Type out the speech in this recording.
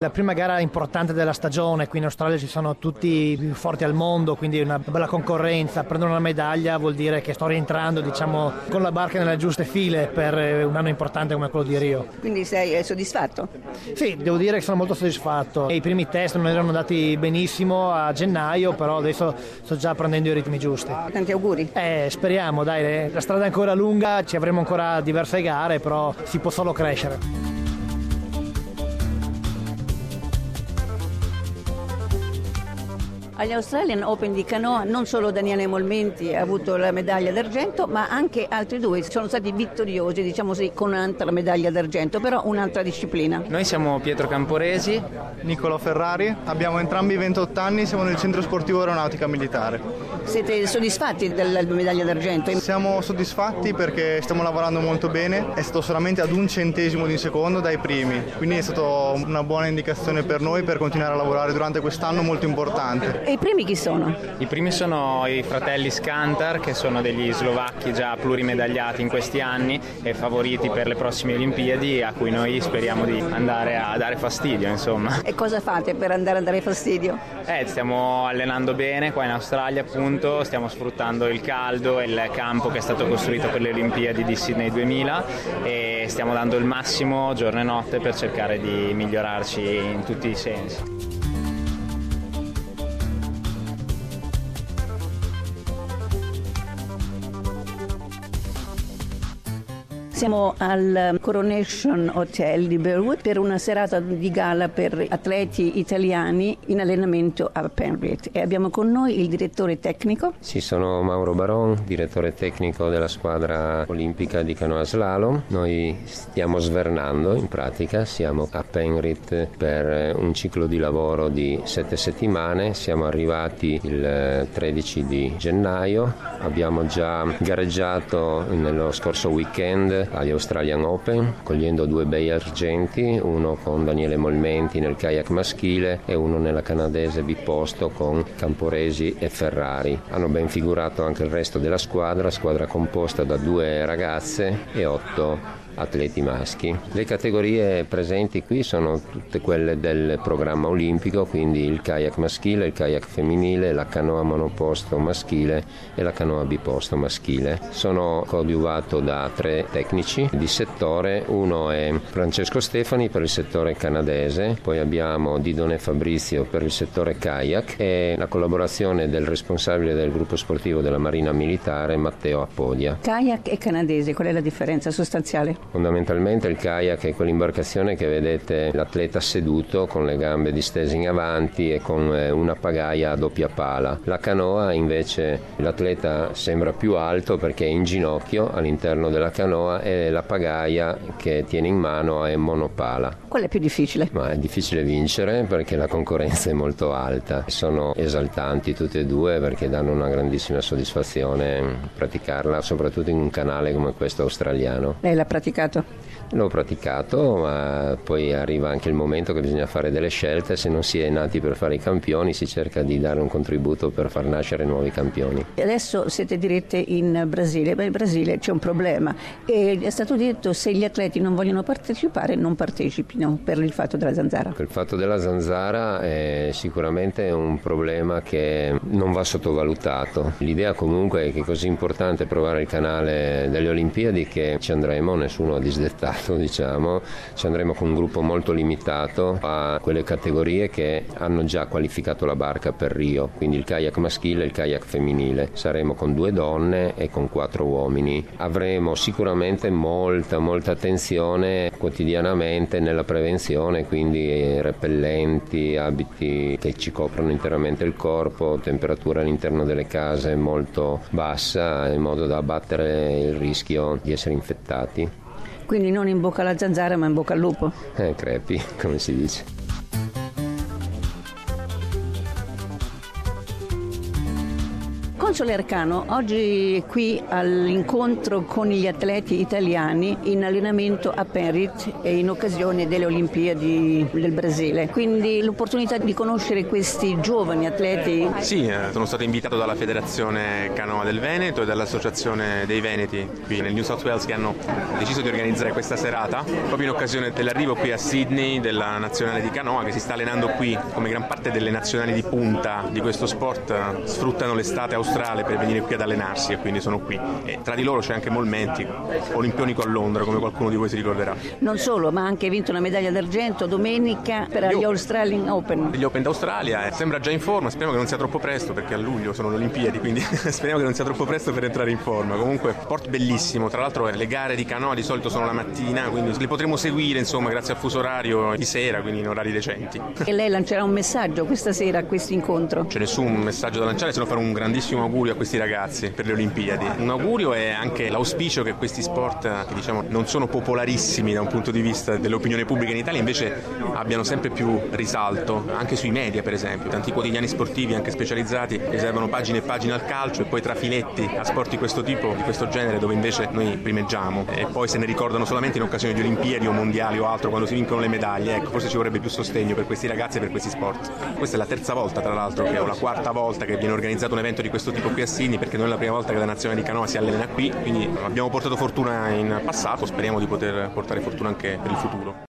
La prima gara importante della stagione, qui in Australia ci sono tutti i più forti al mondo, quindi una bella concorrenza. Prendere una medaglia vuol dire che sto rientrando, diciamo, con la barca nelle giuste file per un anno importante come quello di Rio. Quindi sei soddisfatto? Sì, devo dire che sono molto soddisfatto. I primi test non erano andati benissimo a gennaio, però adesso sto già prendendo i ritmi giusti. Tanti auguri. Speriamo, dai, la strada è ancora lunga, ci avremo ancora diverse gare, però si può solo crescere. Agli Australian Open di canoa non solo Daniele Molmenti ha avuto la medaglia d'argento, ma anche altri due sono stati vittoriosi, diciamo così, con un'altra medaglia d'argento, però un'altra disciplina. Noi siamo Pietro Camporesi, Nicolò Ferrari, abbiamo entrambi 28 anni, siamo nel centro sportivo aeronautica militare. Siete soddisfatti della medaglia d'argento? Siamo soddisfatti perché stiamo lavorando molto bene, è stato solamente ad 1 centesimo di secondo dai primi, quindi è stata una buona indicazione per noi per continuare a lavorare durante quest'anno molto importante. E i primi chi sono? I primi sono i fratelli Skantar, che sono degli slovacchi già plurimedagliati in questi anni e favoriti per le prossime Olimpiadi, a cui noi speriamo di andare a dare fastidio, insomma. E cosa fate per andare a dare fastidio? Stiamo allenando bene qua in Australia, appunto, stiamo sfruttando il caldo e il campo che è stato costruito per le Olimpiadi di Sydney 2000 e stiamo dando il massimo giorno e notte per cercare di migliorarci in tutti i sensi. Siamo al Coronation Hotel di Burwood per una serata di gala per atleti italiani in allenamento a Penrith e abbiamo con noi il direttore tecnico. Sì, sono Mauro Baron, direttore tecnico della squadra olimpica di canoa slalom. Noi stiamo svernando, in pratica siamo a Penrith per un ciclo di lavoro di 7 settimane, siamo arrivati il 13 di gennaio, abbiamo già gareggiato nello scorso weekend agli Australian Open, cogliendo 2 bei argenti, uno con Daniele Molmenti nel kayak maschile e uno nella canadese biposto con Camporesi e Ferrari. Hanno ben figurato anche il resto della squadra composta da 2 ragazze e 8 atleti maschi. Le categorie presenti qui sono tutte quelle del programma olimpico, quindi il kayak maschile, il kayak femminile, la canoa monoposto maschile e la canoa biposto maschile. Sono coadiuvato da 3 tecnici di settore, uno è Francesco Stefani per il settore canadese, poi abbiamo Didone Fabrizio per il settore kayak e la collaborazione del responsabile del gruppo sportivo della Marina Militare Matteo Appodia. Kayak e canadese, qual è la differenza sostanziale? Fondamentalmente il kayak è quell'imbarcazione che vedete l'atleta seduto con le gambe distese in avanti e con una pagaia a doppia pala. La canoa invece l'atleta sembra più alto perché è in ginocchio all'interno della canoa e la pagaia che tiene in mano è monopala. Qual è più difficile? Ma è difficile vincere perché la concorrenza è molto alta. Sono esaltanti tutte e due perché danno una grandissima soddisfazione praticarla, soprattutto in un canale come questo australiano. Lei l'ha praticato? L'ho praticato, ma poi arriva anche il momento che bisogna fare delle scelte. Se non si è nati per fare i campioni, si cerca di dare un contributo per far nascere nuovi campioni. Adesso siete dirette in Brasile, ma in Brasile c'è un problema e è stato detto se gli atleti non vogliono partecipare non partecipino per il fatto della zanzara. Il fatto della zanzara è sicuramente un problema che non va sottovalutato. L'idea comunque è che è così importante provare il canale delle Olimpiadi che ci andremo, nessuno ha disdettato, diciamo, ci andremo con un gruppo molto limitato a quelle categorie che hanno già qualificato la barca per Rio, quindi il kayak maschile e il kayak femminile. Saremo con 2 donne e con 4 uomini. Avremo sicuramente molta attenzione quotidianamente nella prevenzione, quindi repellenti, abiti che ci coprono interamente il corpo, temperatura all'interno delle case molto bassa, in modo da abbattere il rischio di essere infettati. Quindi non in bocca alla zanzara ma in bocca al lupo. Crepi, come si dice. Consoler Cano oggi è qui all'incontro con gli atleti italiani in allenamento a Penrith e in occasione delle Olimpiadi del Brasile. Quindi l'opportunità di conoscere questi giovani atleti. Sì, sono stato invitato dalla Federazione Canoa del Veneto e dall'Associazione dei Veneti qui nel New South Wales, che hanno deciso di organizzare questa serata proprio in occasione dell'arrivo qui a Sydney della nazionale di canoa, che si sta allenando qui. Come gran parte delle nazionali di punta di questo sport sfruttano l'estate australe per venire qui ad allenarsi, e quindi sono qui. E tra di loro c'è anche Molmenti, olimpionico a Londra, come qualcuno di voi si ricorderà. Non solo, ma ha anche vinto una medaglia d'argento domenica per gli Australian Open. Gli Open d'Australia, sembra già in forma, speriamo che non sia troppo presto, perché a luglio sono le Olimpiadi, quindi speriamo che non sia troppo presto per entrare in forma. Comunque sport bellissimo, tra l'altro le gare di canoa di solito sono la mattina, quindi le potremo seguire insomma grazie al fuso orario di sera, quindi in orari decenti. E lei lancerà un messaggio questa sera a questo incontro? C'è nessun messaggio da lanciare, se non fare un grandissimo augurio a questi ragazzi per le Olimpiadi. Un augurio è anche l'auspicio che questi sport, che diciamo non sono popolarissimi da un punto di vista dell'opinione pubblica in Italia, invece abbiano sempre più risalto, anche sui media per esempio. Tanti quotidiani sportivi, anche specializzati, riservano pagine e pagine al calcio e poi trafiletti a sport di questo tipo, di questo genere, dove invece noi primeggiamo, e poi se ne ricordano solamente in occasione di Olimpiadi o mondiali o altro, quando si vincono le medaglie. Ecco, forse ci vorrebbe più sostegno per questi ragazzi e per questi sport. Questa è la terza volta, tra l'altro, o la quarta volta che viene organizzato un evento di questo tipo qui a Sydney, perché non è la prima volta che la nazionale di canoa si allena qui, quindi abbiamo portato fortuna in passato, speriamo di poter portare fortuna anche per il futuro.